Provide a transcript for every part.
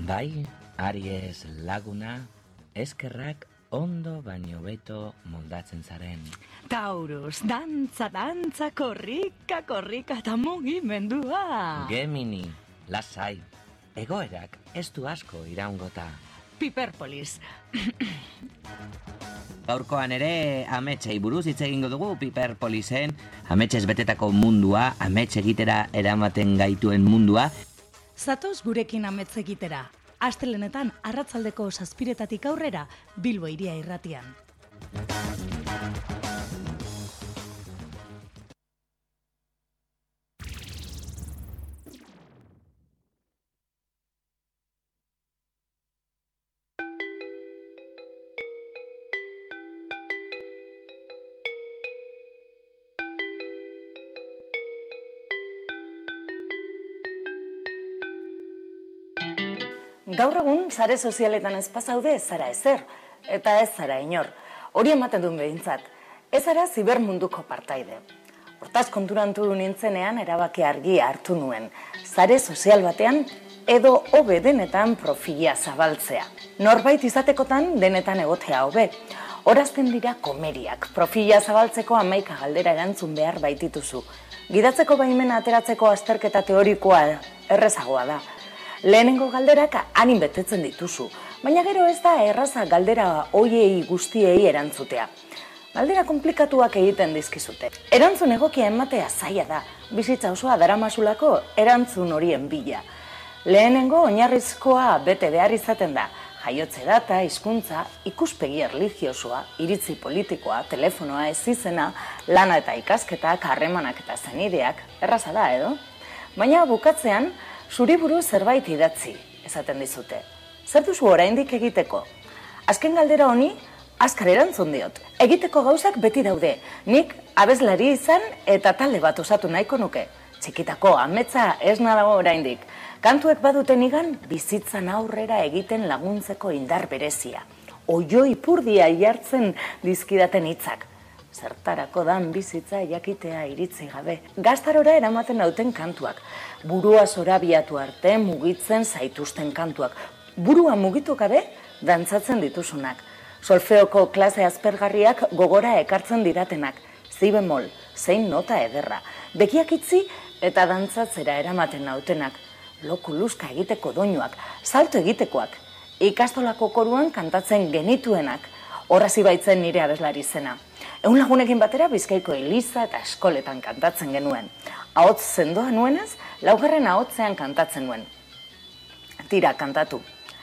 Bai, Aries laguna, eskerrak ondo baino beto moldatzen zaren. Taurus, dantza, korrika eta mugimendua. Gemini, lasai, egoerak ez du asko iraungota. Piperpolis. Gaurkoan ere ametsei buruz hitz egingo dugu Piperpolisen, ametsez betetako mundua, amets egitera eramaten gaituen mundua. Zatoz gurekin amets egitera. Astelenetan arratsaldeko 7:00 aurrera Bilbo Hiria Irratian. Gaur egun, sare sozialetan ez pasaude ez zara ezer, eta ez zara inor. Hori ematen duen behintzat, ez zara zibermunduko partaide. Hortaz konturantu nintzenean erabaki argi hartu nuen, sare sozial batean edo hobe denetan profila zabaltzea. Norbait izatekotan denetan egotea hobe. Horazten dira komeriak, profila zabaltzeko 11 galdera erantzun behar baitituzu. Gidatzeko baimena ateratzeko azterketa teorikoa errezagoa da. Lehenengo galderak hanin betetzen dituzu, baina gero ez da erraza galdera hoiei guztiei erantzutea. Galdera komplikatuak egiten dizkizute. Erantzun egokia ematea zaila da, bizitza osoa daramazulako erantzun horien bila. Lehenengo oinarrizkoa bete behar izaten da, jaiotze data, hizkuntza, ikuspegi erlijiosoa, iritzi politikoa, telefonoa, ezizena, lana eta ikasketak, harremanak eta zenideak, erraza da edo? Baina bukatzean, zuri buruz zerbait idatzi, esaten dizute. Zer duzu oraindik egiteko? Azken galdera honi, azkar erantzun diot. Egiteko gauzak beti daude. Nik abeslari izan eta talde bat osatu nahiko nuke. Txikitako ametsa ez nadago oraindik. Kantuek baduten igan, bizitzan aurrera egiten laguntzeko indar berezia. Oioi purdia jartzen dizkidaten hitzak. Zertarako dan bizitza jakitea iritzi gabe. Gaztarora eramaten nauten kantuak. Burua zorabiatu arte mugitzen zaituzten kantuak. Burua mugitu gabe dantzatzen dituzunak. Solfeoko klase aspergarriak gogora ekartzen diratenak. Zi bemol, zein nota ederra. Begiak itzi eta dantzatzera eramaten nautenak. Lokuluzka egiteko doinuak, salto egitekoak. Ikastolako koruan kantatzen genituenak. Horrazi baitzen nire abeslari zena. 100 lagunekin batera Bizkaiko Eliza eta eskoletan kantatzen genuen. Ahots sendoa nuenez, 4. ahotsean kantatzen nuen. Tira, kantatu.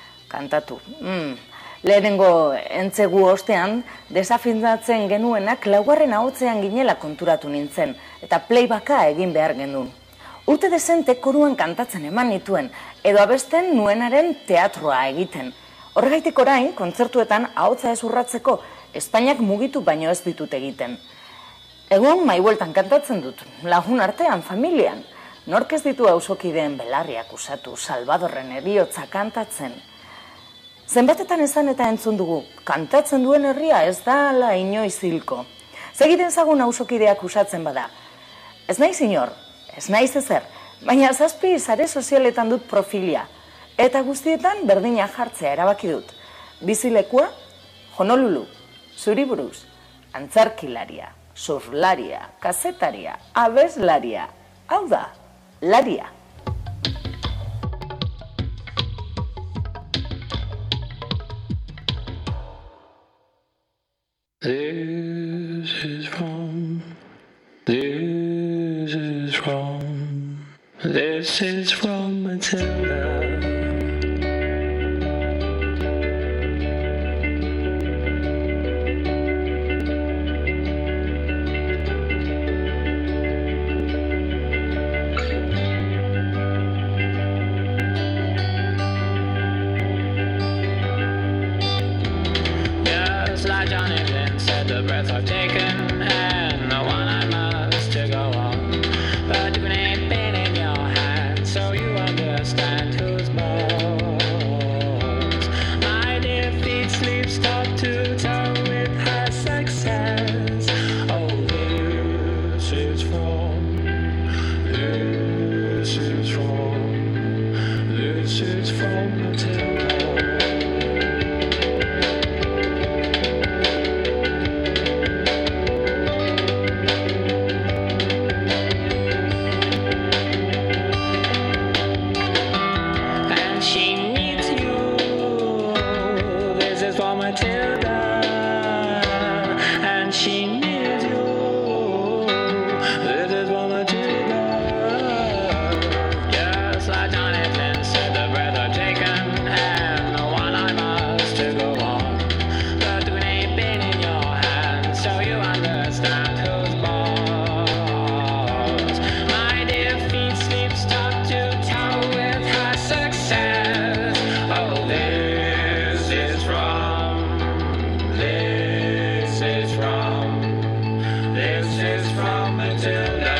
Lehenengo entzegu ostean, desafindatzen genuenak 4. ahotsean ginela konturatu nintzen, eta playbacka egin behar genuen. Urte dezente koruan kantatzen eman nituen, edo abesten nuenaren teatroa egiten. Horregaitik orain, kontzertuetan ahotsa ez urratzeko, Espainiak mugitu baino ez ditut egiten. Egun maibueltan kantatzen dut, lagun artean, familian. Nork ez ditu auzokideen belarriak usatu, Salvadorren heriotza kantatzen. Zenbatetan esan eta entzun dugu, kantatzen duen herria ez da ala inoiz hilko. Segiten zagun auzokideak usatzen bada. Ez naiz inor, ez naiz ezer, baina 7 sare sozialetan dut profilia. Eta guztietan berdina jartzea erabaki dut. Bizilekua, Honolulu, zuri buruz, antzarkilaria, surflaria, kazetaria, abeslaria, hau da, laria. This is from Matilda. Like Johnny Flynn said, the breath I've taken and the one I must to go on. But you can ain't been in your hand, so you understand who's boss. My defeat sleeps top to toe with her success. Oh, this is from is from Matilda. And she needs you. This is for Matilda. And she needs you. This is for Matilda. Just like Jonathan said, the breath are taken, and the one I must to go on. The tune ain't been in your hand, so you understand who's boss. My dear feet sleeps top to toe with her success. Oh, this is from Matilda.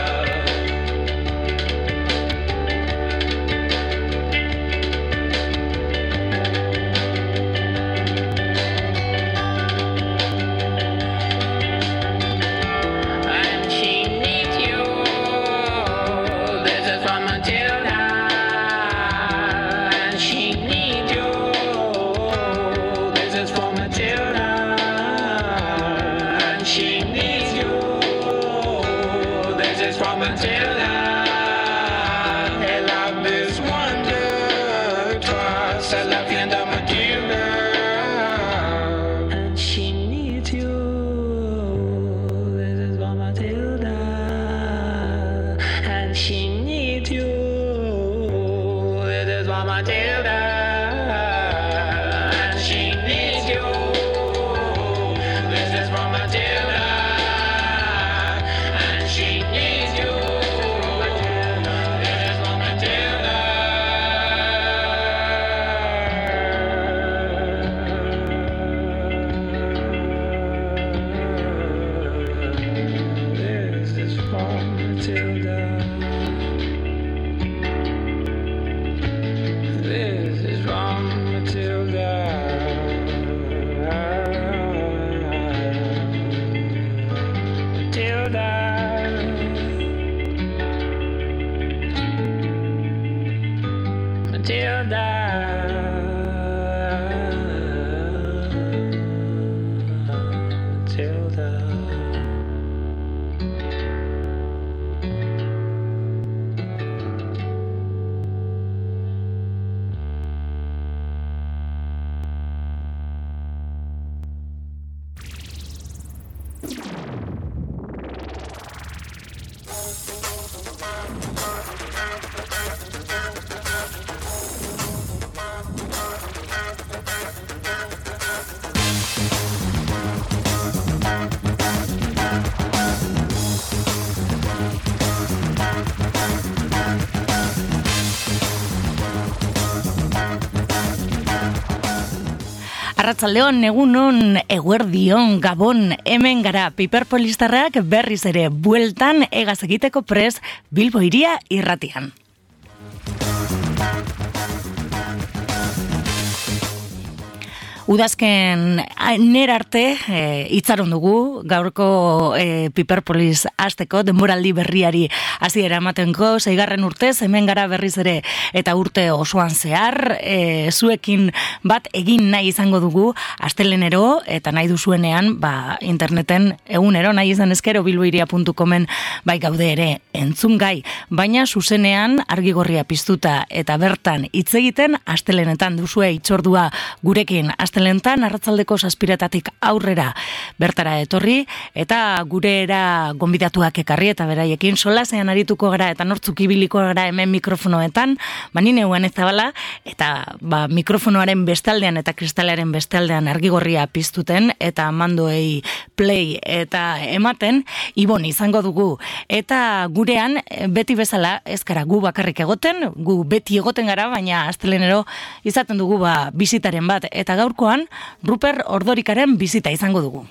And she needs you. This is from Matilda. And she needs you. This is from Matilda. And she needs you. This is from Matilda. Hey, love is wonder. Trust, I love you and I'm Matilda. And she needs you. This is from Matilda. And she needs you. This is from Matilda. And she needs you. This is from Matilda. And she needs you. This is from Matilda. This is from Matilda. This is from Matilda. Matilda. Matilda. Matilda. Arratsaldeon, egunon, eguerdion, gabon, hemen gara piperpolistarrak berriz ere bueltan egaz egiteko prest Bilbo Hiria irratian. Udazken nera arte itzaron dugu, gaurko Piperpolis hasteko denboraldi berriari hasiera ematenko, 6. urtez, hemen gara berriz ere eta urte osoan zehar, zuekin bat egin nahi izango dugu, astelenero eta nahi duzuenean, interneten egunero nahi izan ezkero bilbohiria.comen bai gaude ere entzungai, baina zuzenean argigorria piztuta eta bertan hitz egiten astelenetan duzue itzordua gurekin astelentan arratsaldeko 7:00 aurrera bertara etorri eta gurera gonbidatuak ekarri eta beraiekin solasean arituko gara eta nortzuk ibiliko gara hemen mikrofonoetan, ni neuan ez zabala eta mikrofonoaren bestaldean eta kristalaren bestaldean argigorria piztuten eta mandoei play eta ematen Ibon izango dugu eta gurean beti bezala ez gara gu bakarrik egoten, gu beti egoten gara, baina astelenero izaten dugu bisitaren bat eta gaurkoan Ruper Ordorikaren bizita izango dugu.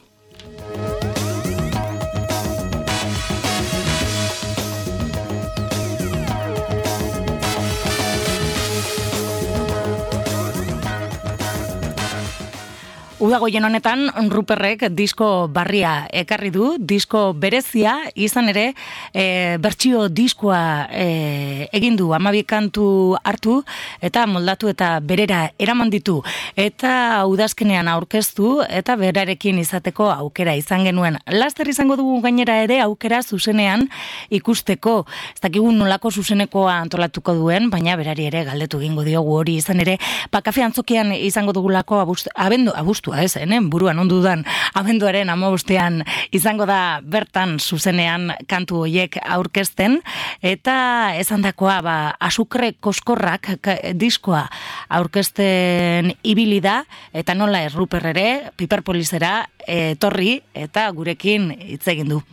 Udagoien honetan Ruperrek disko barria ekarri du, disko berezia, izan ere bertsio diskoa egin du, 12 kantu hartu eta moldatu eta berera eraman ditu. Eta udazkenean aurkeztu eta berarekin izateko aukera izan genuen. Laster izango dugu gainera ere aukera zuzenean ikusteko. Ez dakigu nolako zuzenekoa antolatuko duen, baina berari ere galdetu egingo diogu hori izan ere. Kafe Antzokian izango dugulako abustua ez, buruan ondudan abenduaren 15ean izango da bertan zuzenean kantu hoiek aurkezten, eta esandakoa Azukre Koskorrak diskoa aurkezten ibili da, eta nola ez Ruper ere, Piperpolisera etorri eta gurekin hitz egin du.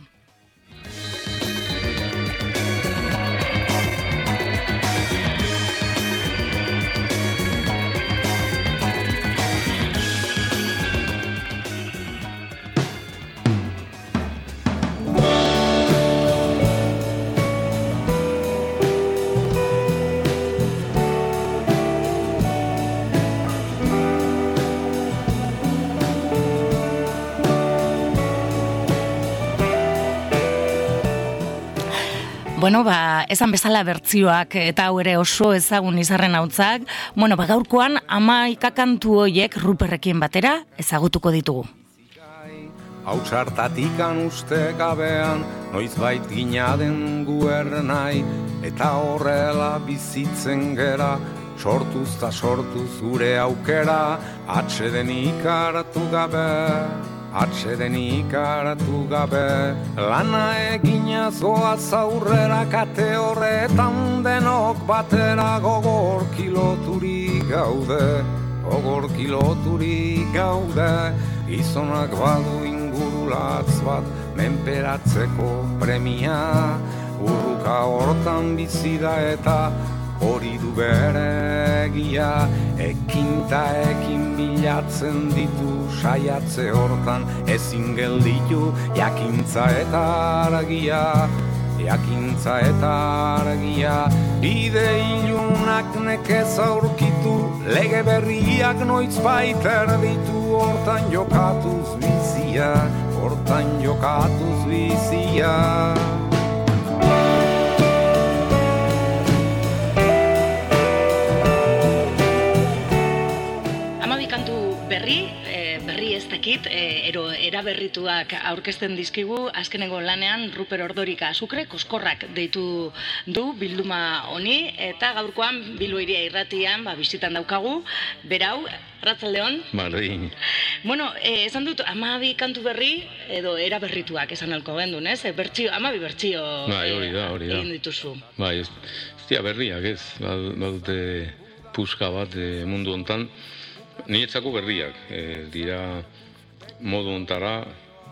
Bueno, esan bezala bertzioak eta hau ere oso ezagun izarren hautzak. Bueno, gaurkoan 11 kantu hoiek Ruperrekin batera ezagutuko ditugu. Hautsartatikan uste gabean, noizbait gina den guernai, eta horrela bizitzen gera, sortuz ta sortuz gure aukera, atsedenik hartu gabe, lana egina zoaz aurrera, kate horretan denok batera, gogor kiloturi gaude, gizonak badu ingurulatz bat, menperatzeko premia, urruka hortan bizi da eta hori du bere egia, ekin ta ekin bilatzen ditu saiatze hortan, ezin gelditu jakintza eta argia, bide ilunak nekez aurkitu, lege berriak noizbait erditu, hortan jokatuz bizia. Berri ez dakit, eraberrituak aurkezten dizkigu, azkenengo lanean Ruper Ordorika Azukre Koskorrak deitu du bilduma honi, eta gaurkoan Bilbo Hiria Irratian bizitan daukagu, berau, arratsaldeon. Bardin. Bueno, esan dut 12 kantu berri edo eraberrituak esan alko gendun, ez? 12 bertsio hori da. Egin dituzu. Ez dira berriak, ez? Badute puska bat mundu hontan. Niretzako berriak, dira modu ontara,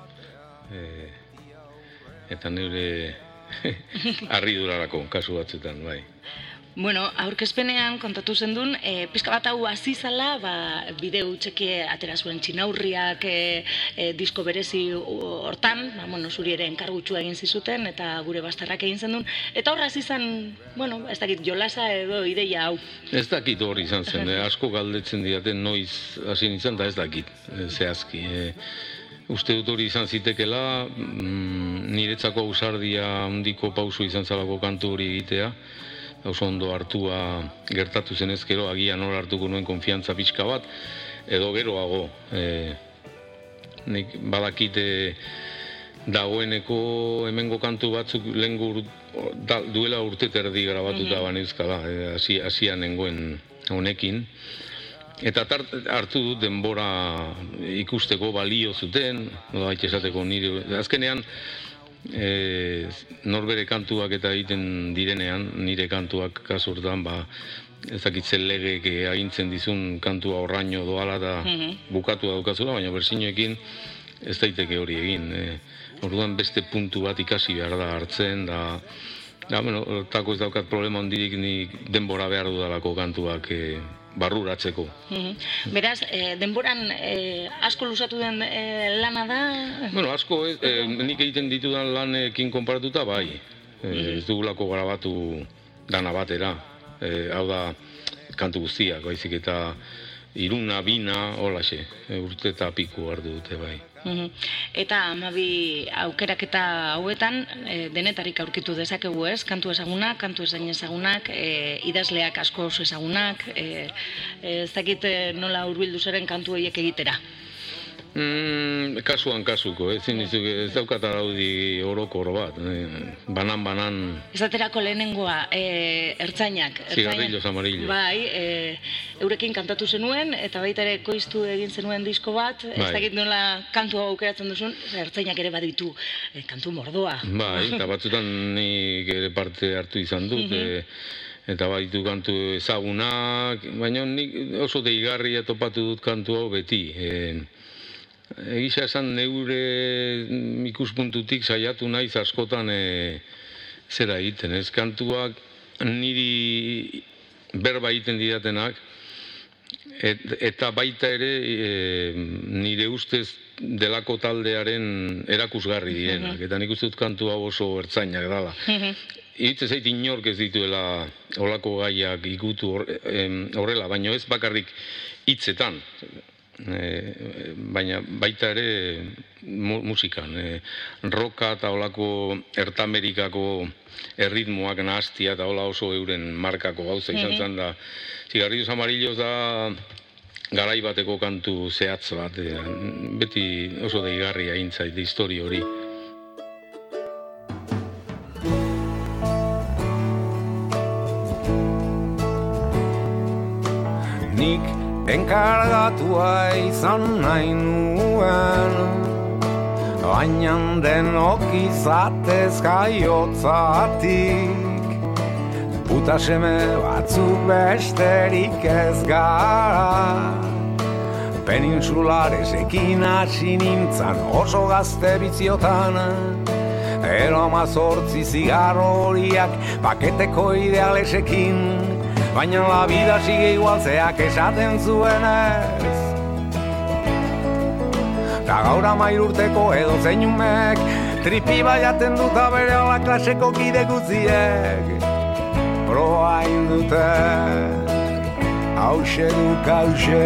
eta neure harridurarako kasu batzetan, bai. Bueno, aurkezpenean kontatu zendun, pizka bat hau hasi zala, bideo txekie atera zuen Txinaurriak disko berezi hortan, zuri ere enkargutxua egin zizuten, eta gure bastarrak egin zendun, eta horra hasi zen, ez dakit, jolasa edo ideia hau. Ez dakit hori izan zen, asko galdetzen diaten noiz hasi nintzen, da ez dakit, zehazki. Uste dut hori izan zitekela, niretzako ausardia handiko pausu izan zalako kantu hori egitea, oso ondo hartua gertatu zen ezkero, agian hor hartuko nuen konfiantza pixka bat, edo geroago. Nik badakite dagoeneko hemengo kantu batzuk duela urte terdi grabatuta baneuzkala, hasian nengoen honekin. Eta hartu dut denbora ikusteko balio zuten, esateko nire, azkenean, norbere kantuak eta egiten direnean, nire kantuak kasurtan, ezakitzen legek agintzen dizun kantua horraino doala da bukatu daukazula, baina bersiñoekin ez daiteke hori egin. Orduan beste puntu bat ikasi behar da hartzen, hortako ez daukat problema hondirik ni denbora behar dudalako kantuak barruratzeko. Beraz, denboran asko luzatu den lana da? Asko, nik egiten ditudan lanekin konparatuta, bai. Ez dugulako grabatu dana batera. Hau da, kantu guztiak, baizik eta 3, 2, holaxe, urte eta piku hartu dute bai. Eta 12 aukeraketa hauetan denetarik aurkitu dezakegu ez, kantu ezagunak, kantu ezain ezagunak, idazleak asko oso ezagunak, ez dakit nola hurbildu zaren kantu horiek egitera. Kasuan kasuko, ez daukat araudi orokor bat, banan. Esaterako lehenengoa, ertzainak. Cigarrillos amarillos. Bai, eurekin kantatu zenuen, eta baita ere koiztu egin zenuen disko bat, ez dakit nola kantu aukeratzen duzun, ertzainak ere baditu kantu mordoa. Bai, eta batzutan nik ere parte hartu izan dut, eta baditu kantu ezagunak, baina nik oso deigarria topatu dut kantu hau beti. Egisa esan neure ikuspuntutik saiatu naiz askotan zera egiten, ez? Kantuak niri berba egiten didatenak, eta baita ere nire ustez delako taldearen erakusgarri direnak, eta nik uste dut kantu hau oso ertzainak dala. Iritze zait inork ez dituela olako gaiak ikutu horrela, baina ez bakarrik hitzetan. Baina baita ere musikan, roka eta olako Ertamerikako erritmoak nahastia eta hola oso euren markako gauza izan zen da. Cigarrillos amarillos da garai bateko kantu zehatz bat, beti oso deigarria intzait histori hori. Nik enkargatua izan nahi nuen, baina denok izatez jaiotzatik, puta seme batzuk besterik ez gara. Peninsularesekin hasi nintzan oso gazte biziotan, ero 18 zigarro horiak paketeko idealesekin, baina la vida sigue igual zeak esaten zuenez. Ta gaur 13 urteko edo zein umek tripi baiaten duta bere ala klaseko kide guztiek. Proa indute, hauxe duk hauxe.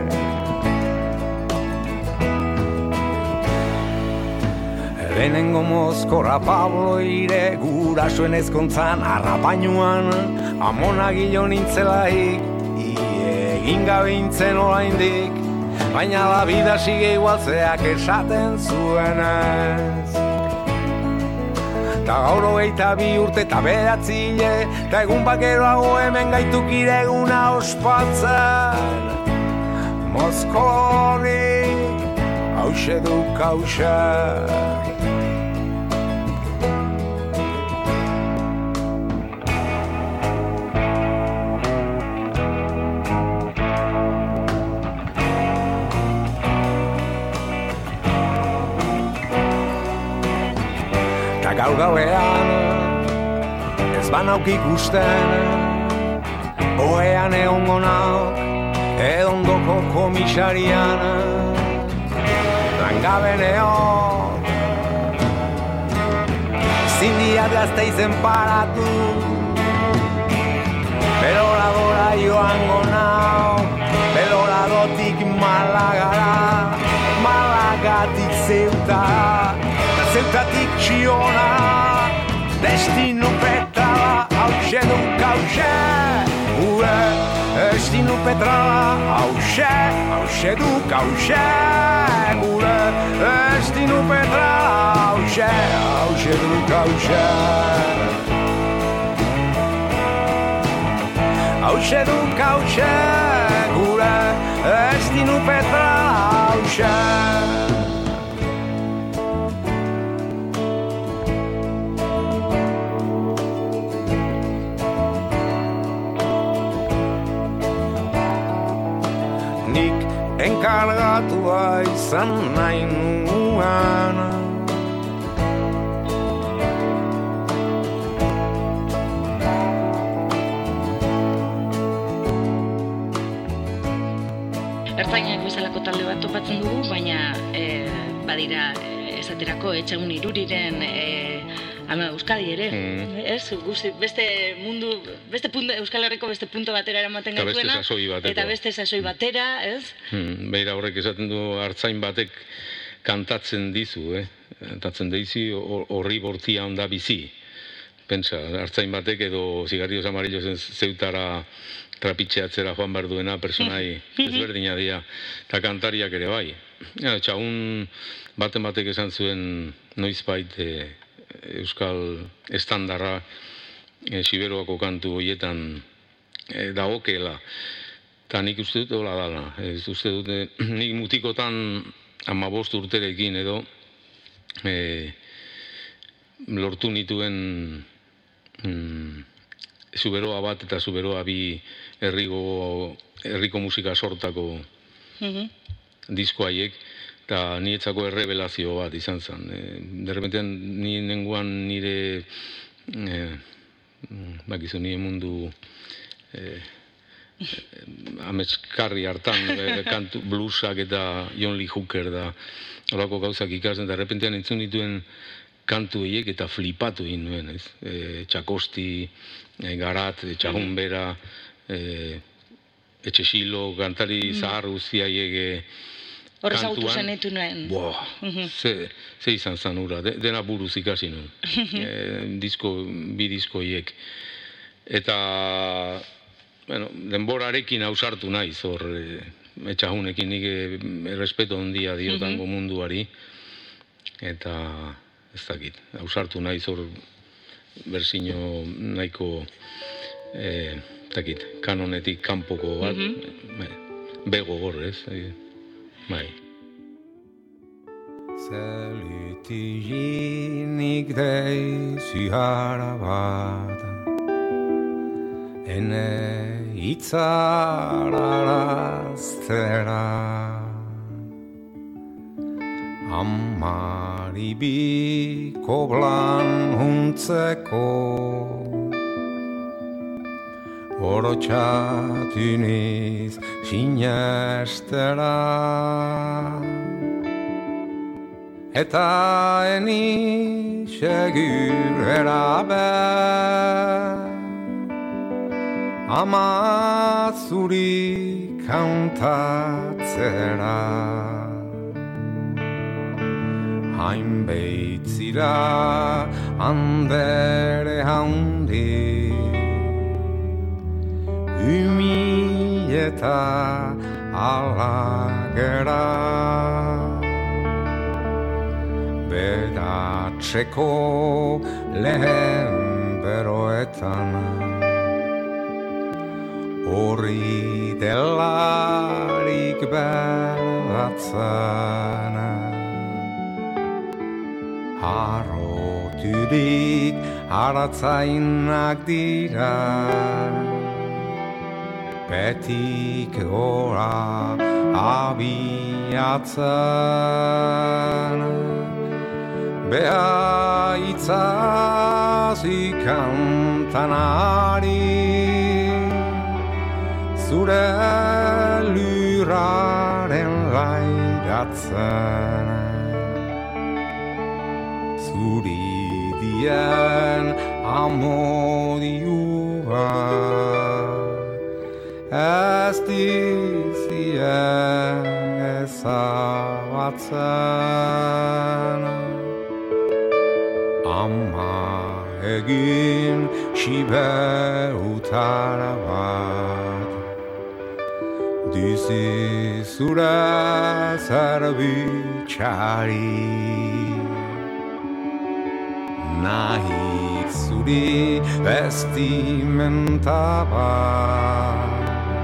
Lehenengo mozkorra Pablo ire gurasoen ezkontzan arrapainuan, amona gilo nintzelaik, egin gabe intzen oraindik, baina la vida sigue igual zeak esaten zuenez. Ta gaur 22 urte eta 9 hile, ta egun bakeroago hemen gaituk ireguna ospatzen. Mozkorri, hauxe duk hauxe. Gaur gauean, ez banauk ikusten, ohean egongo nauk, edondoko komisarian, langabe neok, zindiak Gasteizen paratu, beloradora joango nauk, beloradotik Malagara, Malagatik Zeutara, Zeutatik Txiona, destino petrala, hauxe duk hauxe. Gure destino petrala, hauxe duk hauxe. Gure destino petrala, hauxe duk hauxe. Hauxe duk hauxe, gure destino petrala, hauxe. Enkargatua izan nahi nuen, Ertzainak bezalako talde bat topatzen dugu, baina badira esaterako Etxeun Iruriren Ama Euskadi ere, ez? Guzti, Euskal Herriko beste punto batera eramaten Eta beste gaituena. sasoi bateko. Eta beste sasoi batera, ez? Beira horrek esaten du artzain batek kantatzen dizu, Kantatzen deizi horri bortia onda bizi. Pentsa, artzain batek edo zigarrios amarillosen zeutara trapitxeatzera joan behar duena personai ezberdina dira. Eta kantariak ere bai. Txagun batek esan zuen noizbait euskal estandarra Siberuako kantu horietan dagokeela. Eta nik uste dut hola dala. Uste dut nik mutikotan 15 urterekin edo lortu nituen Zuberoa bat eta Zuberoa bi herriko musika sortako disko haiek, eta nietzako errebelazio bat izan zen. Derrepentean ni nengoan nire bakizu nire mundu ametskarri hartan, kantu bluesak eta John Lee Hooker da horako gauzak ikasen, derrepentean entzun dituen kantu horiek eta flipatu egin nuen, ez? Txakosti, Garat, Txagun Bera, Etxexilo, kantari zahar guztiaiek Horrez autu zenetu nuen. Ze izan zan hura, dena buruz ikasi nuen. Bi disko horiek. Eta, bueno, denborarekin ausartu naiz, hor, Etxagunekin nik errespeto handia diotango munduari. Eta, ez dakit, ausartu naiz hor berzino nahiko kanonetik kanpoko bat, bego gorrez, bai. Zelitiginik deizi bat, ene itzararaztera. Amari biko blan huntzeko Orotxatuniz sinestera Eta eni segurera be Amazuri kantatzera Hainbeitzira andere handi Umi eta alagera Bedatzeko lehen beroetan Horri delarik berdatzen Harroturik haratzainak dira Betik gora abiatzen Bea itzazi kantanari Zure lurraren lairatzen Zuri dien amodioa Ez dizien ezabatzen Ama egin sibeutara bat Dizi zure zerbitxari Nahi zuri vestimenta bat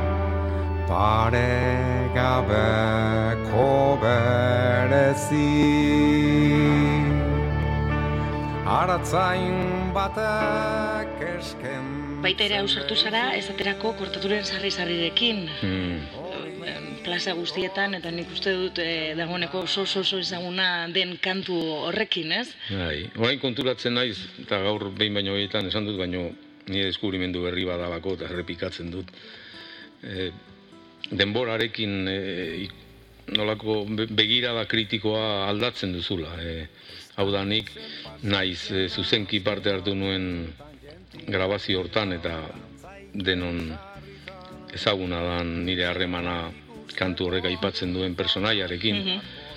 Pare gabeko berezi Aratzain batek esken Baita ere ausartu zara, esaterako kortaturen sarri-sarrirekin. Plaza guztietan, eta nik uste dut dagoeneko oso ezaguna den kantu horrekin, ez? Bai, orain konturatzen naiz, eta gaur behin baino horietan esan dut, baino nire deskubrimendu berri badalako eta errepikatzen dut. Denborarekin nolako begirada kritikoa aldatzen duzula. Hau da nik, naiz zuzenki parte hartu nuen grabazio hortan eta denon ezaguna dan nire harremana kantu horrek aipatzen duen personaiarekin.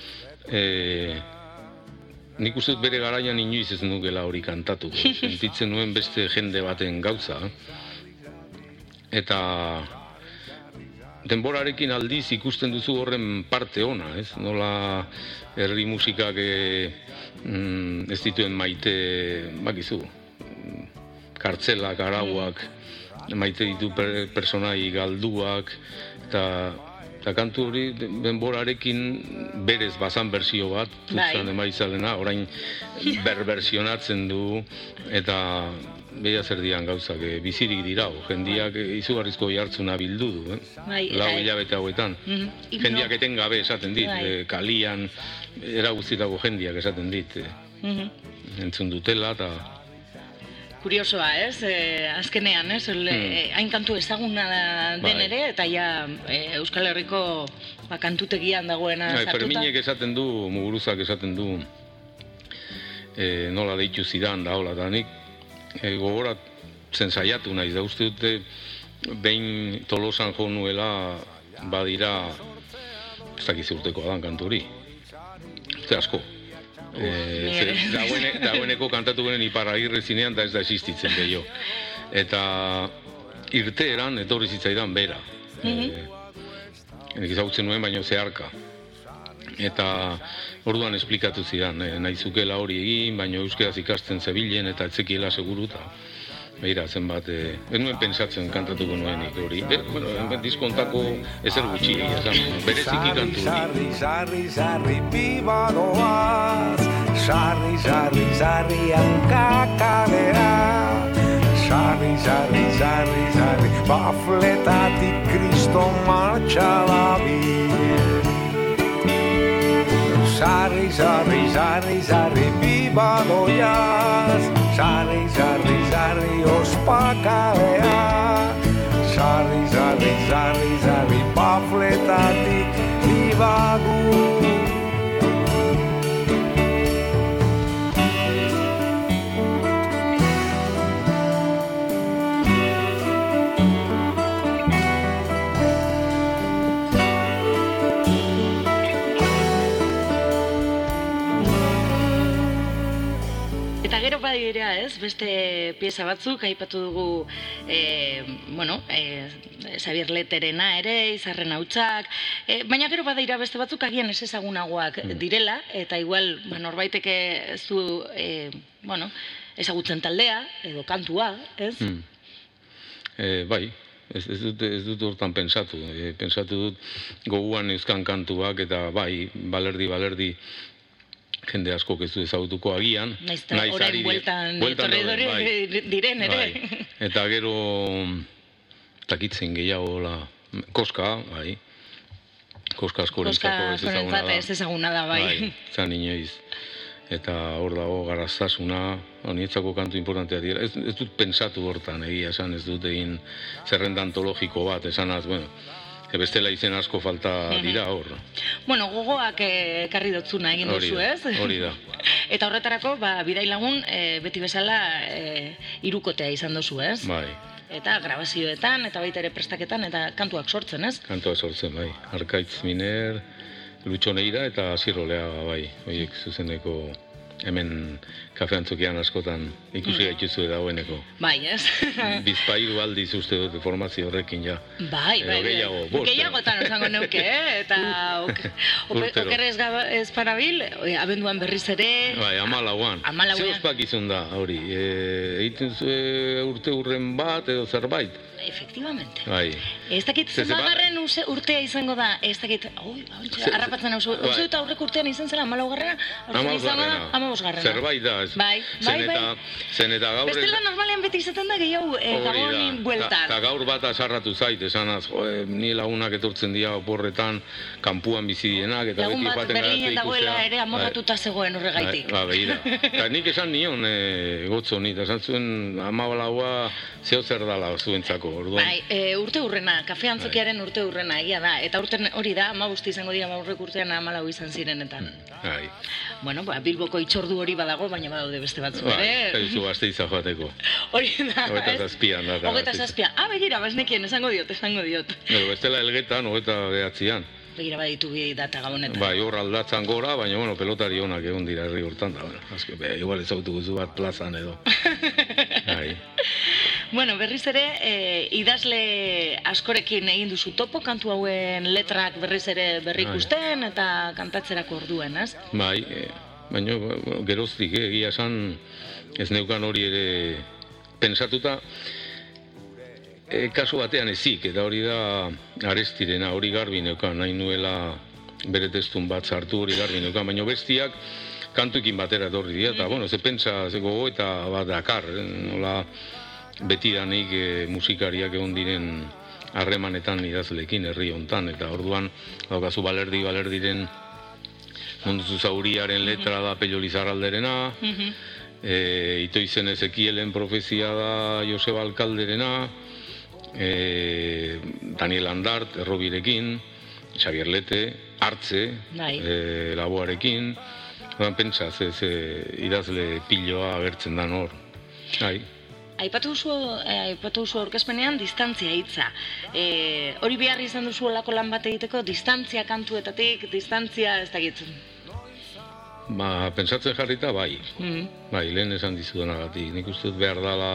Nik uste dut bere garaian inoiz ez nukela hori kantatuko. Sentitzen nuen beste jende baten gauza. Eta denborarekin aldiz ikusten duzu horren parte ona, ez? Nola herri musikak ez dituen maite, bakizu, kartzelak, arauak, maite ditu personai galduak, eta kantu hori denborarekin berez bazan berzio bat, zuzan emaizalena, orain berbersionatzen du, eta beha zer dian gauzak, bizirik dirau, jendiak izugarrizko jartzuna bildu du, lau hilabete hauetan. Jendiak etengabe esaten dit, kalian, eraguztitako jendiak esaten dit, entzun dutela, eta kuriosoa, ez? Azkenean, ez? Hain kantu ezaguna den ere, eta ja Euskal Herriko kantutegian dagoena sartuta. Ferminek esaten du, Muguruzak esaten du, nola deitu zidan da, hola, eta nik gogoratzen saiatu naiz, da uste dute behin Tolosan jo nuela badira, ez dakiz urteko adan kantu hori, uste asko. Dagoeneko kantatu genen Iparragirre zinean da ez da existitzen gehiago. Eta irteeran etorri zitzaidan bera. Nik ezagutzen nuen baino zeharka. Eta orduan esplikatu zidan, nahi zukela hori egin, baino euskeraz ikasten zebilen eta etzekiela seguruta. Beira, zenbat, ez nuen pensatzen kantatuko nuenik hori. Diskontako ezer gutxi, bereziki kantu hori. Sarri, sarri, piba doaz, sarri, sarri, sarri, hankakalera. Sarri, sarri, sarri, sarri, bafletatik Kristo martxa dabil. Sarri, sarri, sarri, sarri, piba doaz, sarri, sarri, sarri, ospakalea. Sarri, sarri, sarri, sarri, bafletatik dibagu. Eta gero badira, ez, beste pieza batzuk, aipatu dugu, Xabier Letterena ere, Izarren Hautsak, baina gero badira beste batzuk agian ez ezagunagoak direla, eta igual, norbaiteke ez du, ezagutzen taldea, edo kantua, ez? Bai, ez dut hortan pensatu. Pensatu dut goguan euskan kantuak, eta bai, balerdi, jende askok ez du ezagutuko agian. Naiz orain bueltan diren ere. Bai. Eta gero takitzen gehiago koska, bai. Koska askorentzako ez ezaguna da. Bai. Zan inoiz. Eta hor dago garaztasuna, nietzako kantu importantea dira. Ez dut pensatu hortan, egia esan, ez dut egin zerrenda antologiko bat, esanaz, bestela izen asko falta dira hor. Gogoak ekarri dotzuna egin duzu, ez? Hori da. Eta horretarako, bidai lagun, beti bezala hirukotea izan duzu, ez? Bai. Eta grabazioetan, eta baita ere prestaketan, eta kantuak sortzen, ez? Kantuak sortzen, bai. Arkaitz Miner, Lutxo Neira eta Asier Oleaga, bai. Horiek zuzeneko hemen kafe antzokian askotan ikusi gaituzu dagoeneko. Bai, ez? Bizpairu aldiz uste dut formazio horrekin ja. Bai. Gehiagotan osango neuke, eta okerrez ez parabil, abenduan berriz ere. Bai, 14an. Ze ospakizun da, hori. Egiten zuen urte hurren bat edo zerbait. Efectivamente. Bai. Ez dakit zenbagarren urtea izango da, ez dakit, harrapatzen hau zu, eta aurreko urtean izan zela, 14garrena, aurten izango da, 15garrena. Zerbait da, ez. Bai. Zen eta gaur... Bestela normalean beti izaten da gehiago gabonin bueltan. Eta gaur bat asarratu zait, esanaz, ni lagunak etortzen dira oporretan, kanpuan bizi dienak, eta beti Lagun joaten bat Berlinen dagoela ere amorratuta zegoen horregaitik. Ba, behira. Eta nik esan nion gotzo, eta esan zuen 14a zeo zer dala zuentzako. orduan. Bai, urte hurrena, kafe antzokiaren urte hurrena, egia da. Eta urten hori da, 15 izango dira aurrek urtean 14 izan zirenetan. Bai. Bueno, Bilboko itxordu hori badago, baina badaude beste batzuk Bai, ere. zaizu Gasteiza joateko. Hori da, 27an da. 27an. Begira, basnekien, esango diot. Gero, bestela Elgetan, 29an. Begira baditu bi data gabonetan. Bai, hor aldatzan gora, baina, bueno, pelotari honak egon dira herri hortan da, bueno, azke, igual ezautu guzu bat plazan edo. Bai. Bueno, berriz ere, idazle askorekin egin duzu topo, kantu hauen letrak berriz ere berrikusten eta kantatzerako orduen, ez? Bai, baina geroztik, egia esan ez neukan hori ere pensatuta, kasu batean ezik, eta hori da Arestirena, hori garbi neukan, nahi nuela bere testun bat sartu hori garbi neukan, baina bestiak kantuekin batera etorri dira, eta, bueno, ze pentsa, ze gogo eta bat dakar, nola betidanik musikariak egon diren harremanetan idazlekin herri hontan, eta orduan daukazu balerdiren Munduzu Zauriaren letra da Pello Lizarralderena, Itoizen Ezekielen profezia da Joseba Alkalderena, Daniel Andart, Errobirekin, Xavier Lete, Artze, Laboarekin, pentsa, ze idazle piloa agertzen dan hor. Aipatu duzu aurkezpenean distantzia hitza. Hori behar izan duzu olako lan bat egiteko, distantzia kantuetatik, distantzia ez dakitzen? Pentsatzen jarrita, bai. Bai, lehen esan dizudanagatik. Nik uste dut behar dala...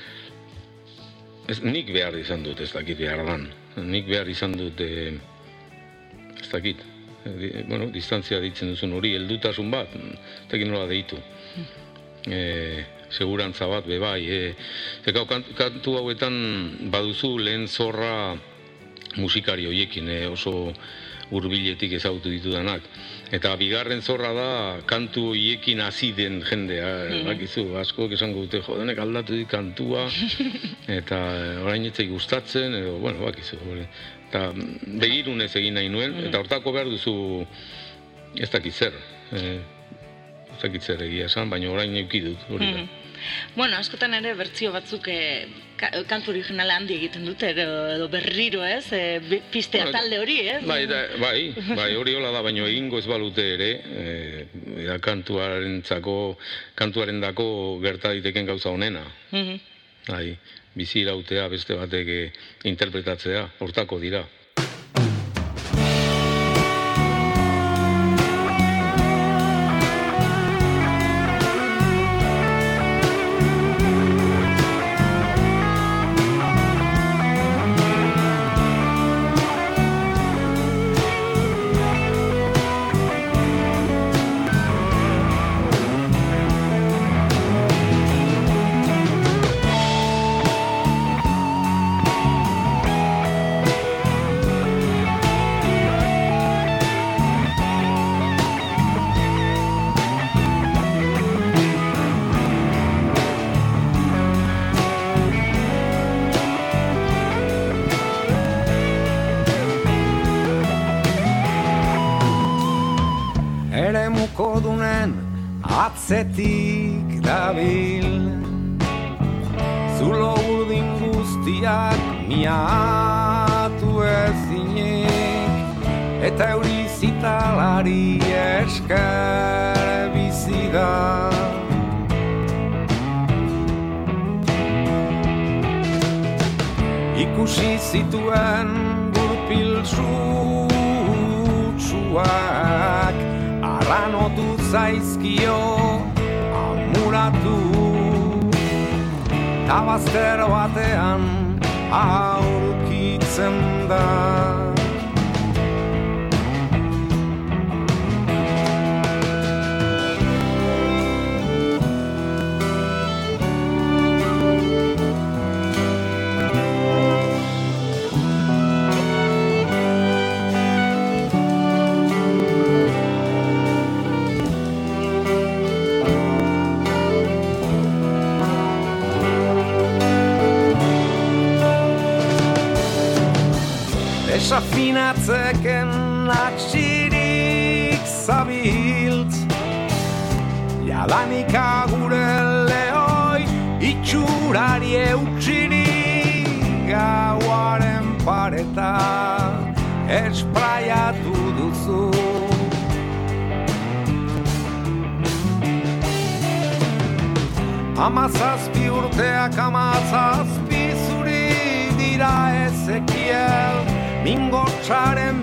Nik behar izan dut, ez dakit behar dan. Nik behar izan dut, ez dakit. Bueno, distantzia ditzen duzun hori, heldutasun bat, ez dakit nola deitu. Segurantza bat, bai. Zekau, kantu hauetan baduzu lehen zorra musikari horiekin, oso hurbiletik ezagutu ditudanak. Eta bigarren zorra da kantu horiekin hasi den jendea, bakizu, asko esango dute, jodenek aldatu dit kantua, eta orain etzai gustatzen, edo, bueno, bakizu, eta begirunez egin nahi nuen, eta hortako behar duzu ez dakit zer egia esan, baina orain eukidut, hori da. Bueno, askotan ere bertsio batzuk kantu originala handi egiten dute, edo berriro, ez? Pistea talde hori, ez? Bai, hori hola da, baina egingo ez balute ere, kantuaren dako gerta diteken gauza honena. Bizi irautea beste batek interpretatzea, hortako dira. Atzetik dabil Zulo urdin guztiak miatu ezinik Eta euri zitalari esker bizi da Ikusi zituen gurpil sutsuak Arranotu zaizkio amuratu Tabazter batean aurkitzen da Desafinatzeken atxirik zabiltz Jadanik agure lehoi itxurari eutsirik gauaren pareta espraiatu duzu. Amazazpi urteak amazazpi zuri dira Ezekiel, mingotxaren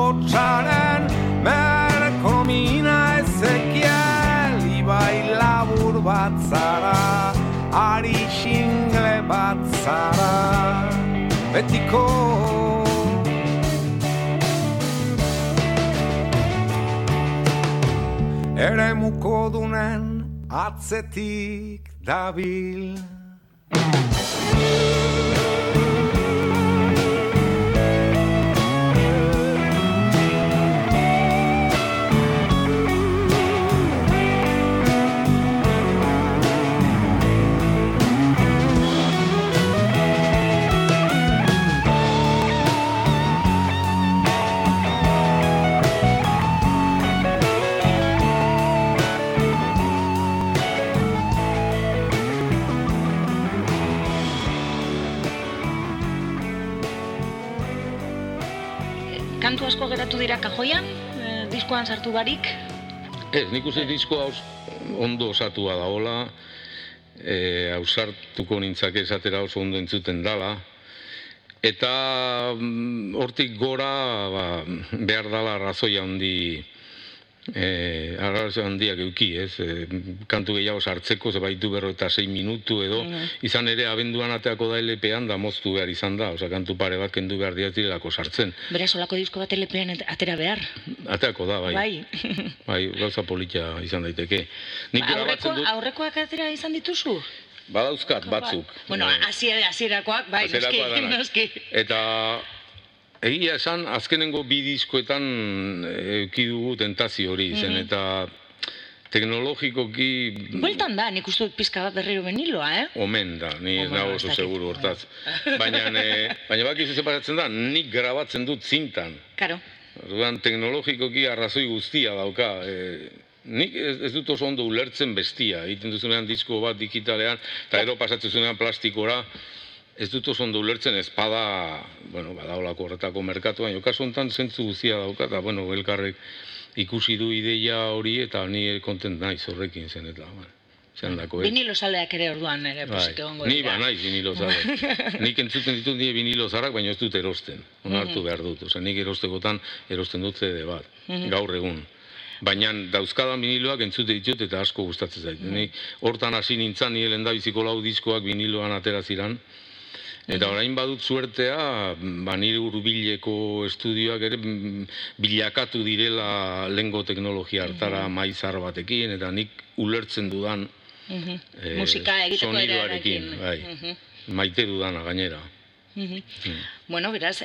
merkomina Ezekiel, ibai labur bat zara, ari xingle bat zara, betiko. Eremuko dunen atzetik dabil. Kantu asko geratu dira kajoian, diskoan sartu barik? Ez, nik uste diskoa ondo osatua daola, ausartuko nintzake esatera oso ondo entzuten dala, eta hortik gora behar dala arrazoia handiak euki, ez? Kantu gehiago sartzeko, ze baitu 46 minutu edo, izan ere abenduan ateako da LP-an da moztu behar izan da, oza, kantu pare bat kendu behar direlako sartzen. Beraz, olako disko bat LP-an atera behar? Ateako da, bai. Bai, gauza politia izan daiteke. Aurrekoak atera izan dituzu? Badauzkat, batzuk. Bueno, hasierakoak, bai, noski. Eta egia esan, azkenengo bi diskoetan euki dugu tentazio hori zen, eta teknologikoki... Bueltan da, nik uste dut pizka bat berriro beniloa, Omen da, ni ez nago oso seguru hortaz. Baina bakizu separatzen da, nik grabatzen dut zintan. Karo. Orduan, teknologikoki arrazoi guztia dauka. Nik ez dut oso ondo ulertzen bestia. Egiten duzunean disko bat digitalean, eta ero pasatzen zunean plastikora, ez dut oso ondo ulertzen ezpada, badaolako horretako merkatu, baina kasu honetan zentzu guztia dauka, eta elkarrek ikusi du ideia hori, eta ni kontent naiz horrekin zen, eta vinilo zaleak ere orduan ere posik egongo dira. Ni naiz vinilo zale. Nik entzuten ditut nire vinilo zarak, baina ez dut erosten, onartu behar dut. Nik erostekotan erosten dut CD bat, gaur egun. Baina dauzkadan viniloak entzute ditut eta asko gustatzen zait. Hortan hasi nintzen, nire lehendabiziko 4 diskoak viniloan atera ziran. Eta orain badut suertea, nire hurbileko estudioak ere bilakatu direla lehengo teknologia hartara maizar batekin, eta nik ulertzen dudan sonidoarekin, maite dudana gainera. Bueno, beraz,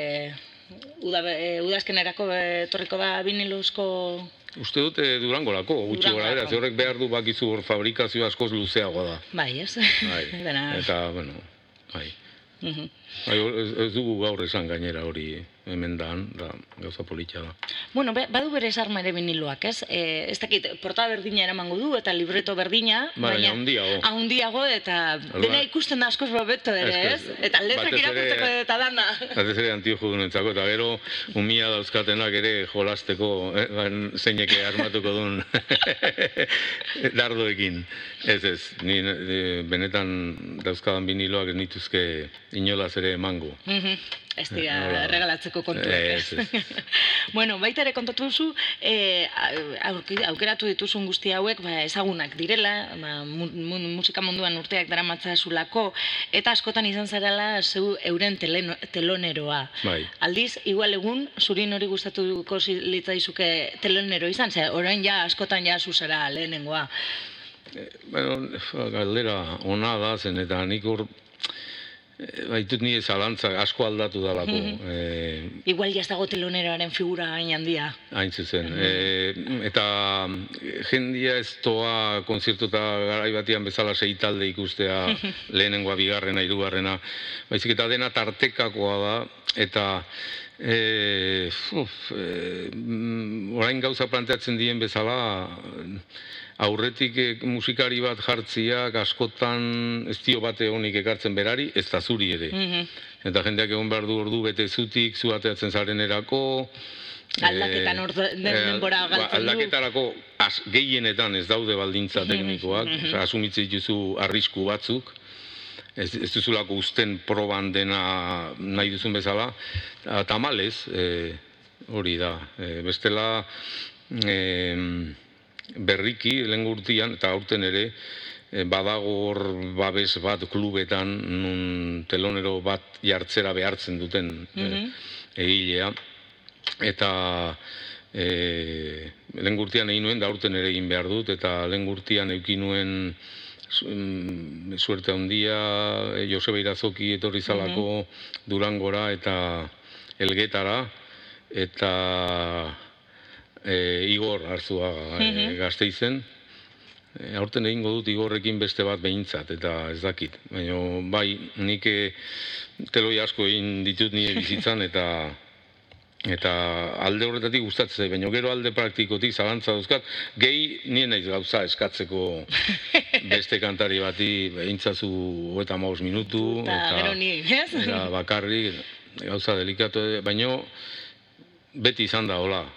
udazkenerako etorriko da vinilozko... Uste dute Durangorako, gutxi gora bera, horrek behar du bakizu hor fabrikazio askoz luzeagoa da. Bai, ez? Eta, bai. Ez dugu gaur esan gainera hori hemen daan, da gauza politia da. Bueno, badu bere esarma ere viniloak, ez? Ez dakit, portada berdina eramango du eta libreto berdina, baina handiago eta dena ikusten da askoz beto ere, ez? Eta letrak irakurtzeko eta dana. Batez ere antijudunentzako, eta gero umia dauzkatenak ere jolasteko zeineke asmatuko duen dardoekin. Ez, ni benetan dauzkadan viniloak ez nituzke inolaz ere emango. Ez dira regalatzeko kontuak, ez? Bueno, baita ere kontatu duzu, aukeratu dituzun guzti hauek ezagunak direla, musika munduan urteak daramatzazulako, eta askotan izan zarela zeu euren teloneroa. Aldiz, igual egun, zurin hori gustatuko litzaizuke telonero izan, orain ja askotan ja zuzera lehenengoa. Galdera ona da zen, eta nik hor baitut nire zalantzak asko aldatu dalako. Igual ja ez dago teloneroaren figura hain handia. Hain zuzen. Eta jendia ez toa konzertuta garai batian bezala 6 talde ikustea, lehenengoa, bigarrena, hirugarrena. Baizik eta dena tartekakoa da, eta orain gauza planteatzen dien bezala, aurretik musikari bat jartziak askotan ez dio bate honik ekartzen berari, ez da zuri ere. Eta jendeak egon behar du ordu bete zutik, zu ateatzen zarenerako, Aldaketan denbora galtzen du. Aldaketarako gehienetan ez daude baldintza teknikoak, asumitzen dituzu arrisku batzuk, ez duzulako usten proban dena nahi duzun bezala, tamalez, hori da, bestela berriki, lehen urtean, eta aurten ere, badago hor babes bat klubetan, nun telonero bat jartzera behartzen duten egilea, eta lehen urtean egin nuen, da aurten ere egin behar dut, eta lehen urtean eukin nuen suerte handia, Joseba Irazoki etorri zalako Durangora eta Elgetara, eta Igor Arzuaga Gasteizen. Aurten egingo dut Igorrekin beste bat behintzat, eta ez dakit. Baina bai, nik teloi asko egin ditut nire bizitzan, eta alde horretatik gustatzen zait, baina gero alde praktikotik zalantza dauzkat, gehi nien naiz gauza eskatzeko beste kantari bati behintzazu 35 minutu, eta gero ni, ez? Eta bakarrik gauza delikatu, baina beti izan da hola,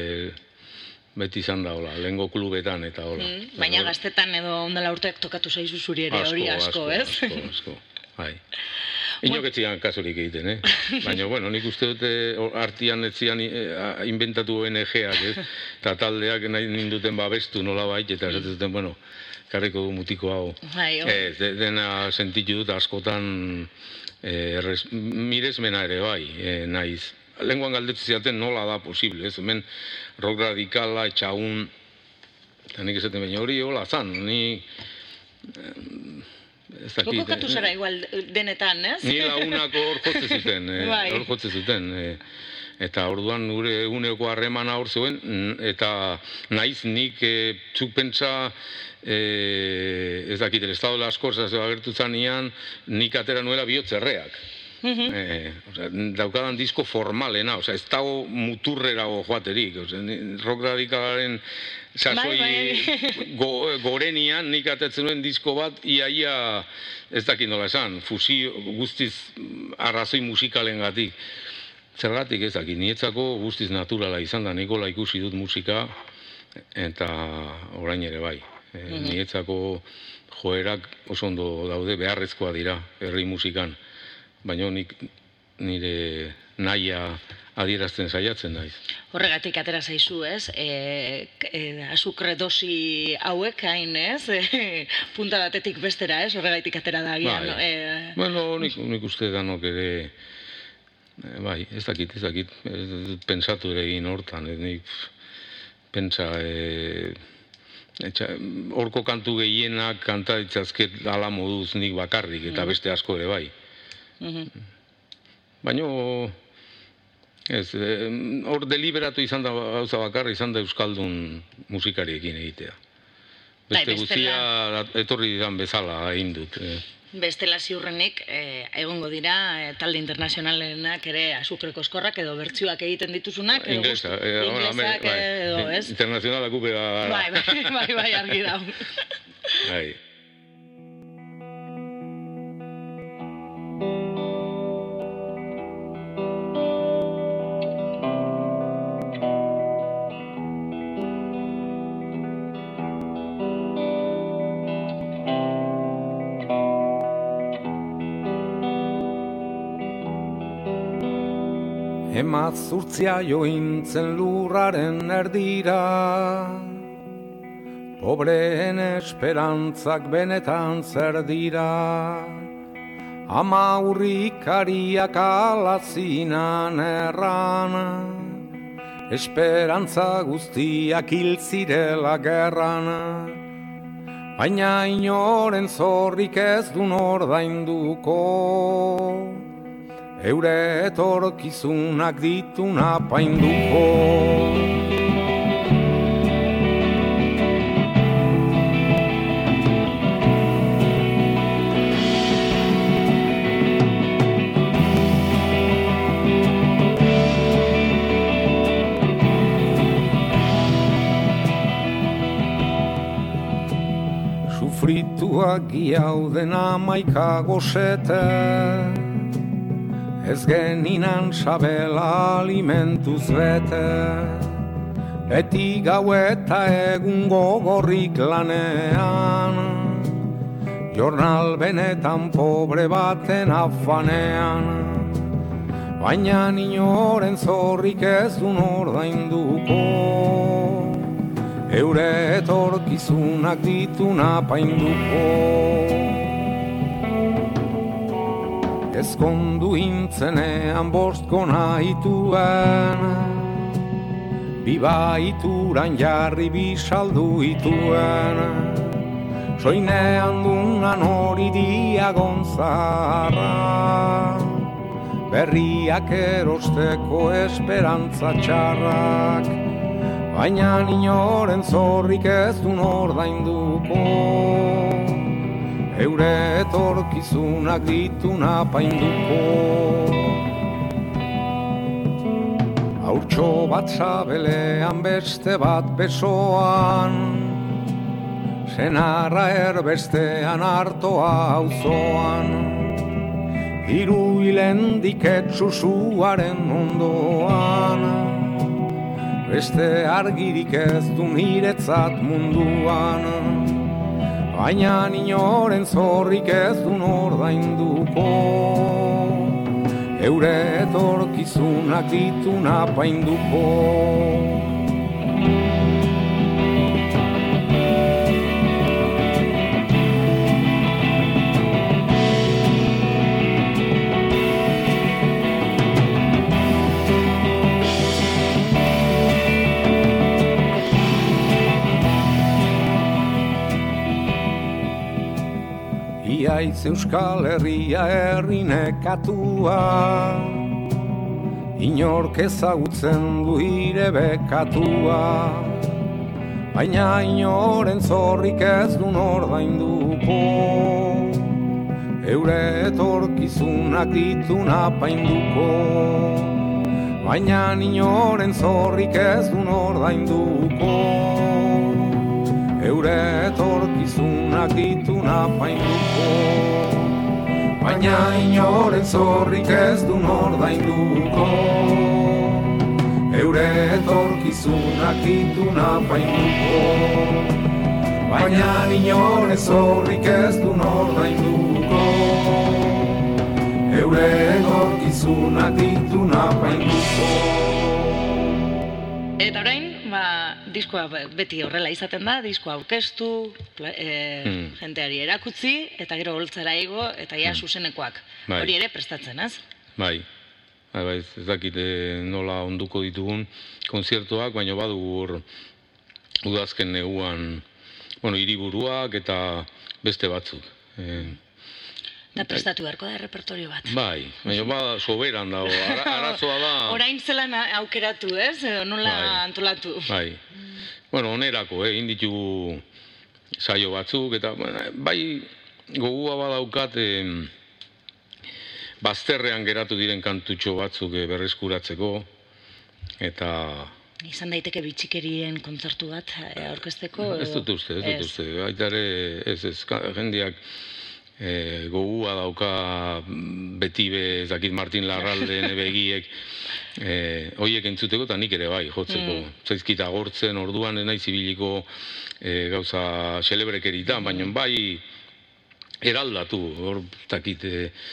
lehengo klubetan eta hola. Baina gaztetan edo ondala urteak tokatu zaizu zuri ere, hori asko, ez? Asko, bai. Inok etzian kasurik egiten, Baina, bueno, nik uste dute artian etzian inventatu ONG-ak, eta taldeak nahi ninduten babestu nola bait, eta esaten zuten, bueno, karriko du mutiko hau. Dena sentitu dut askotan miresmena ere bai, naiz. Lenguan galdetu ziaten nola da posible, ez? Hemen rock radikala, etxaun, eta nik esaten baina hori hola zan, ni... Kokatu zara igual denetan, ez? Ni lagunako hor jotze zuten, eta orduan gure eguneko harremana hor zeuen, eta naiz nik zuk pentsa, ez dakit, el estado de las cosas agertu zanean, nik atera nuela bihotzerreak. Daukadan disko formalena, ez dago muturrerago joaterik, rock radikalaren sasoi gorenian nik atetzen nuen disko bat, iaia ez dakit nola esan, fusio guztiz arrazoi musikalen gatik. Zergatik ez dakit, nietzako guztiz naturala izan da, nikola ikusi dut musika, eta orain ere bai. Nietzako joerak oso ondo daude, beharrezkoa dira, herri musikan. Baina nire nahia adierazten saiatzen naiz. Horregatik atera zaizu, ez? Azukre dosi hauek hain, ez? Punta batetik bestera, ez? Horregatik atera da agian. Bueno, nik uste danok ere, bai, ez dakit, pentsatu ere egin hortan, nik pentsa, horko kantu gehienak kanta ditzazket ala moduz nik bakarrik, eta beste asko ere bai. Baina, hor deliberatu izan da gauza bakarra, izan da euskaldun musikariekin egitea. Beste guztia etorri didan bezala egin dut. Bestela ziurrenik, egongo dira talde internazionalenak ere Azukreko Eskorrak edo bertsioak egiten dituzunak. Inglesak edo, ez? Internazionalak upera. Bai, argi dau. Bai. Emazurtzia jointzen lurraren erdira, pobreen esperantzak benetan zer dira. Ama urrikariak alazinan erran, esperantza guztiak hil zirela gerran. Baina inoren zorrik ez du ordainduko, eure etorkizunak ditu napainduko. giauden 11 gosete, ez geninan sabela alimentuz bete, beti gau eta egun gogorrik lanean, jornal benetan pobre baten afanean, baina inoren zorrik ez dun ordainduko, eure etorkizunak ditun apainduko. Ezkondu intzenean bostkona ituen, bibaituran jarri bisaldu ituen, soinean dunan hori diagon zaharra, berriak erosteko esperantza txarrak, baina inoren zorrik ez dun ordainduko, eure etorkizunak ditun apainduko. Haurtxo bat sabelean beste bat besoan, senarra erbestean artoa auzoan, hiru hilendik etxusuaren ondoan, beste argirik ez du niretzat munduan, baina inoren zorrik ez du ordainduko, eure etorkizunak ditun apainduko. Iaiz Euskal Herria herri nekatua, inork ezagutzen du ire bekatua, baina inoren zorrik ez dun ordainduko, eure etorkizunak ditun apainduko, baina inoren zorrik ez dun ordainduko, eure etorkizunak ditun apainduko, baina inoren zorrik ez dun ordainduko, eure etorkizunak ditun apainduko, baina inoren zorrik ez dun ordainduko, eure etorkizunak ditun apainduko. Eta orain, diskoa beti horrela izaten da, diskoa aurkeztu, jenteari erakutzi, eta gero holtzara igo, eta ja zuzenekoak. Bai. Hori ere prestatzen, az? Bai, ez dakit nola onduko ditugun konzertuak, baina badugu hor udazken neguan, hiriburuak eta beste batzuk. Da prestatu beharko da repertorio bat. Bai, baina soberan dago, arazoa da... Orain zelan aukeratu, ez? Nola antolatu? Bai, onerako, inditugu saio batzuk, eta bai gogua badaukat bazterrean geratu diren kantutxo batzuk berreskuratzeko, eta... Izan daiteke bitxikerien kontzertu bat aurkezteko? Ez dut uste. Baita ere, jendeak gogua dauka beti ezakit Martin Larralden begiek hoiek entzuteko eta nik ere bai jotzeko. Zaizkita agortzen orduan naiz ibiliko gauza xelebrekeritan, baina bai eraldatu, hor dakit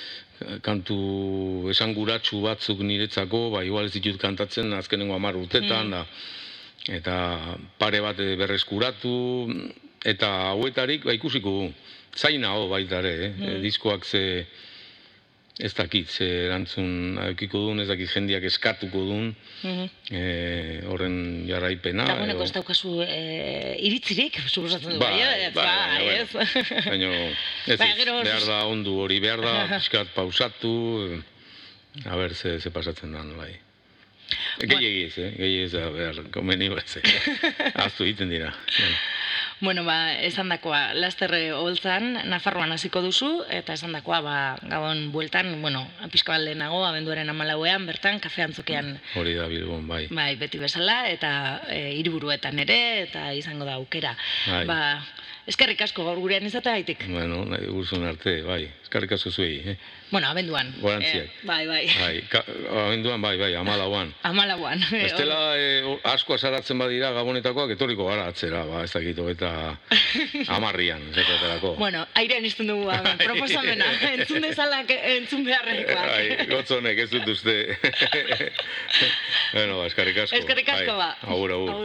kantu esanguratsu batzuk niretzako, igual ez ditut kantatzen azkenengo 10 urtetan, eta pare bat berreskuratu, eta hauetarik ikusiko du. Zaina baita ere, diskoak ez dakit, ze erantzun eukiko duen, ez dakit jendeak eskatuko duen, horren jarraipena. Dagoeneko ez daukazu iritzirik, suposatzen du, baina ez, behar da ondu hori, behar da pixkat pausatu, a ber, ze pasatzen da, bai. Gehiagiz, behar, komeni bat, aztu egiten dira. Bueno, esan dakoa, lasterre holtzan, Nafarroan hasiko duzu, eta esan dakoa, gabon bueltan, pixka bat lehenago, abenduaren 14ean, bertan, kafe antzokian. Hori da Bilbon, bai. Bai, beti bezala, eta hiriburuetan ere, eta izango da aukera. Eskerrik asko gaur gurean izateagaitik. Bueno, nahi guzun arte, bai. Eskarrik asko zuei, Bueno, abenduan. Gorantziak. Bai. Abenduan, bai, 14an. 14an. Bestela asko azaratzen badira Gabonetakoak etorriko gara atzera, ez dakito, eta 10an, esaterako. Bueno, airean izten dugu proposamena. Entzun dezalak, entzun beharrekoak. Bai, gotzonek ez dut uste. Bueno, eskerrik asko. Eskerrik asko, ba. Agur.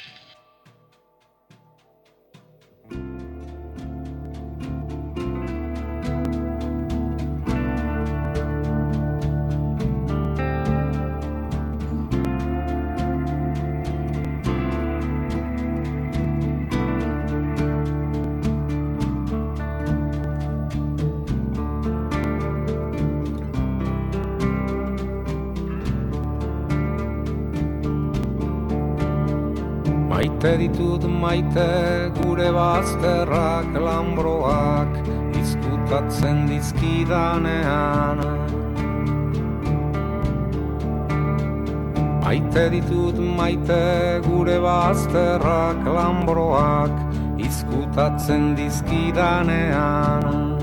Maite ditut maite gure bazterrak lambroak izkutatzen dizkidanean. Maite ditut maite gure bazterrak lambroak izkutatzen dizkidanean.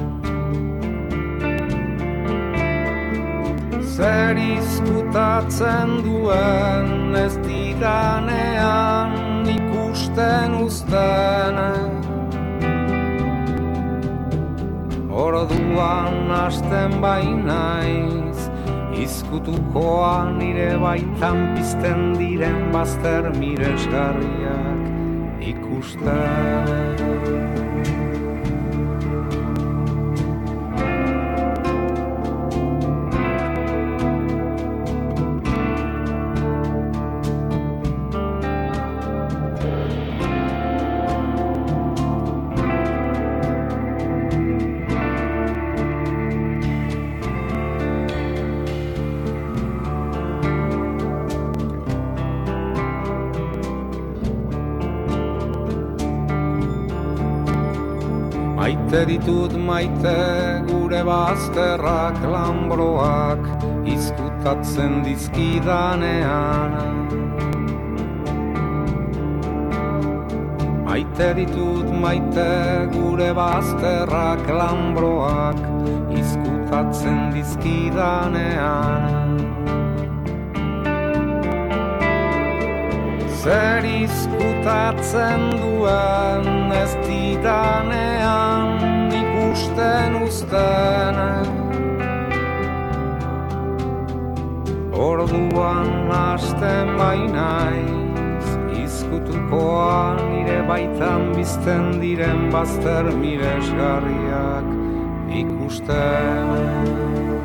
Zer izkutatzen duen ez didanean ikusten uzten. Orduan hasten bainaiz izkutukoa nire baitan pizten diren bazter miresgarriak ikusten. Maite ditut maite gure bazterrak lambroak izkutatzen dizkidanean. Maite ditut maite gure bazterrak lambroak izkutatzen dizkidanean. Zer izkutatzen duen ez didanean ikusten uzten. Orduan hasten bainaiz izkutukoa nire baitan bizten diren bazter miresgarriak ikusten.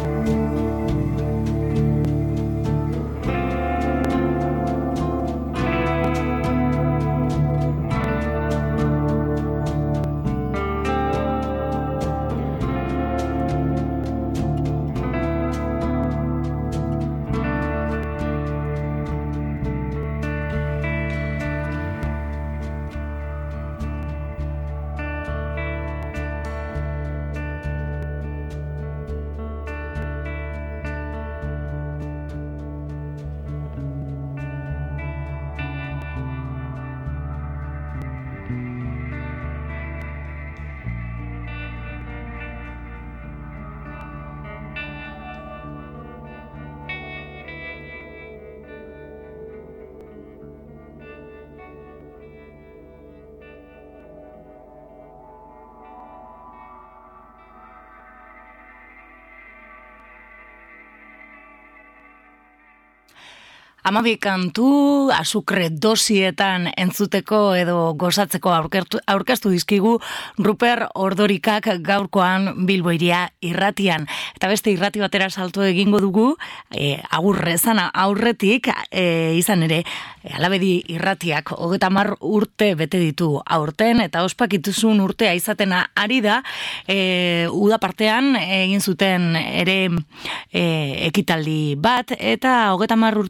Hamabi kantu azukre dosietan entzuteko edo gozatzeko aurkeztu dizkigu Ruper Ordorikak gaurkoan Bilbo Hiria irratian. Eta beste irrati batera salto egingo dugu, agurrezan aurretik, izan ere, Alabedi irratiak 30 urte bete ditu aurten, eta ospakituzun urtea izatena ari da, uda partean egin zuten ere ekitaldi bat, eta 30 urte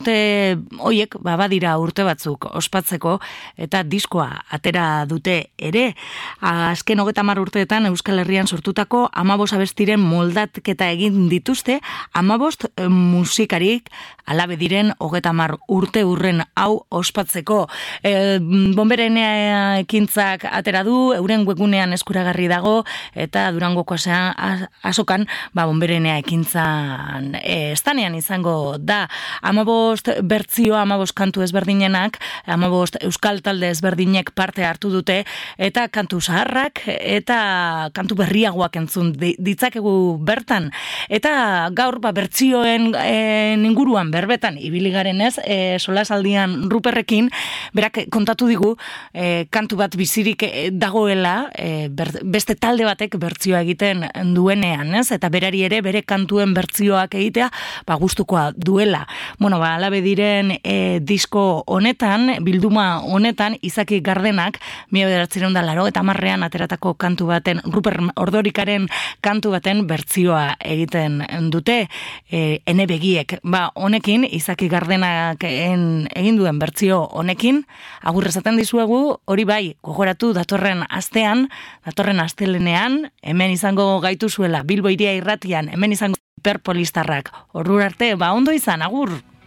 hoiek badira urte batzuk ospatzeko eta diskoa atera dute ere. Azken 30 urteetan Euskal Herrian sortutako 15 abestiren moldatketa egin dituzte 15 musikarik alabe diren 30 urte urren hau ospatzeko. Bomberen ekintzak atera du, euren webgunean eskuragarri dago eta Durangoko azokan bomberenea ekintzan estanean izango da. 15 bertzio, 15 kantu ezberdinenak, 15 euskal talde ezberdinek parte hartu dute eta kantu zaharrak eta kantu berriagoak entzun ditzakegu bertan. Eta gaur bertzioen inguruan berbetan ibili garenez, solasaldian Ruperrekin, berak kontatu digu kantu bat bizirik dagoela, beste talde batek bertzioa egiten duenean, ez? Eta berari ere bere kantuen bertzioak egitea gustukoa duela. Alabe diren disko honetan, bilduma honetan, Izaki Gardenak 1980ean ateratako kantu baten, Ruper Ordorikaren kantu baten bertzioa egiten dute, ene begiek. Honekin, Izaki Gardenak egin duen bertzio honekin, agur esaten dizuegu, hori bai, gogoratu datorren astean, datorren astelenean, hemen izango gaituzuela, Bilbo Hiria Irratian, hemen izango hiperpolistarrak. Ordura arte, ondo izan, agur!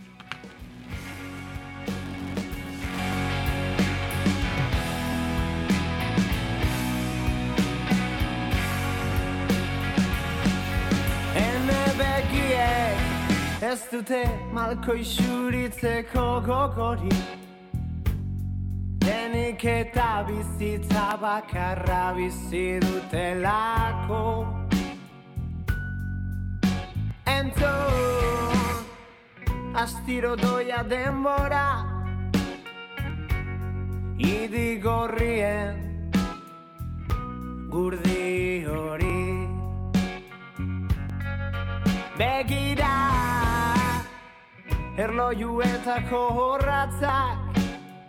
Ez dute malko isuritzeko gogori, denik eta bizitza bakarra bizi dutelako. Entzun, astiro doia denbora, idigorrien gurdi hori. Begira, erlojuetako horratzak,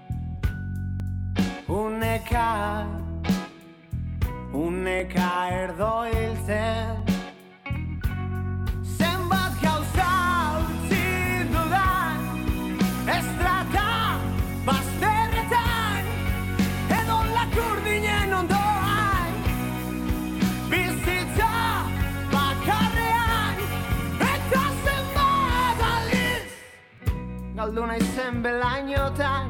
uneka erdo hiltzen. Zenbat gauza utzi dudan, estrata bazterretan, edo lakurdinen ondoan, bizitza bakarrean, eta zenbat aliz galdu naizen belainotan,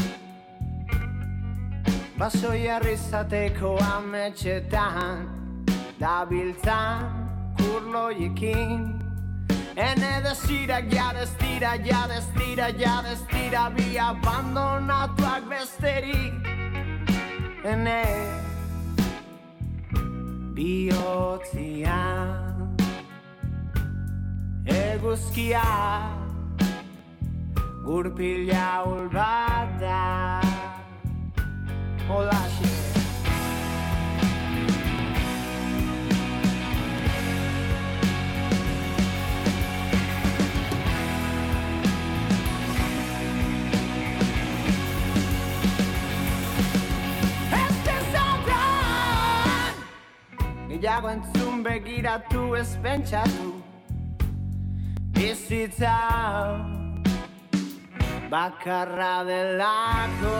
basoi arrizateko ametxetan, dabiltzan kurloiekin. Ene desirak jadestira, bi abandonatuak besterik. Ene bihotzian eguzkia gurpila bat da. Holaxe. Gehiago entzun begiratu ez pentsatu, bizitza bakarra delako.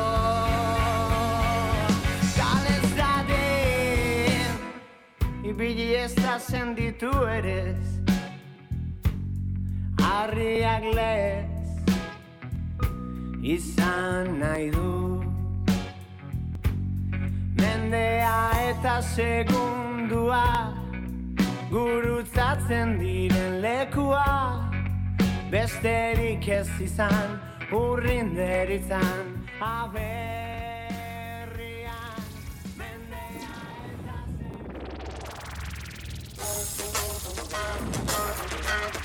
Galez dadin, ibili ez da senditu erez, harriak lez izan nahi du. Mendea eta segundua gurutzatzen diren lekua, besterik ez izan urrinderitzan aberrian. Mendea eta segundua